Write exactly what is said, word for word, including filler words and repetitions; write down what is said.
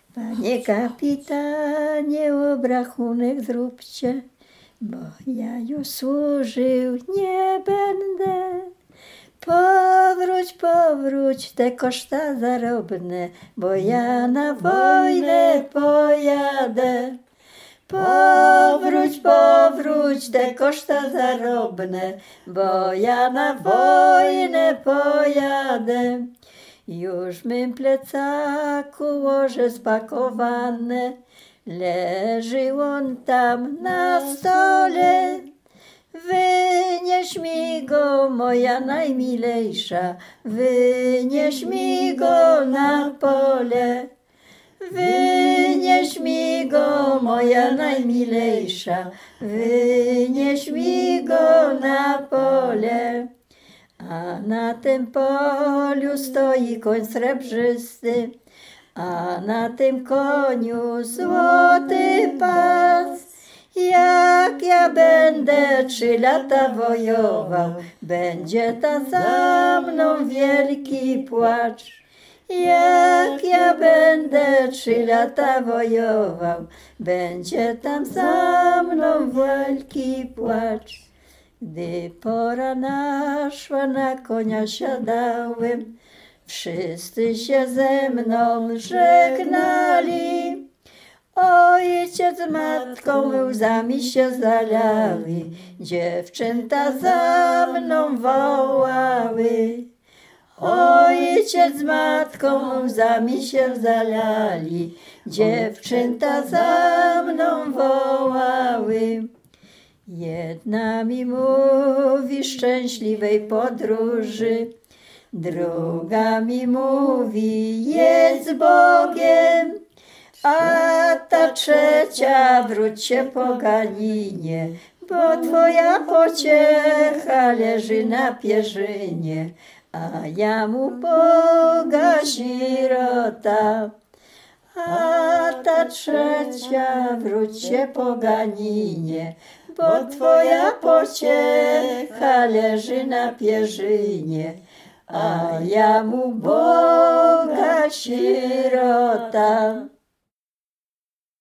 Panie kapitanie, obrachunek zróbcie, bo ja już służył nie będę. Powróć, powróć te koszta zarobne, bo ja na wojnę pojadę. Powróć, powróć te koszta zarobne, bo ja na wojnę pojadę. Już w mym plecaku łoże spakowane, leży on tam na stole. Wynieś mi go, moja najmilejsza, wynieś mi go na pole. Wynieś mi go, moja najmilejsza, wynieś mi go na pole. A na tym polu stoi koń srebrzysty, a na tym koniu złoty pas. Jak ja będę trzy lata wojował, będzie ta za mną wielki płacz. Jak ja będę trzy lata wojował, będzie tam za mną wielki płacz. Gdy pora naszła, na konia siadałem, wszyscy się ze mną żegnali. Ojciec z matką łzami się zalali, dziewczęta za mną wołały. Ojciec z matką łzami się zalali, dziewczęta za mną wołały. Jedna mi mówi szczęśliwej podróży, druga mi mówi jedź z Bogiem, a ta trzecia wróć się poganinie, bo twoja pociecha leży na pierzynie, a ja mu Boga sirota. A ta trzecia wróć się poganinie, bo twoja pociecha leży na pierzynie, a ja mu Boga sirota.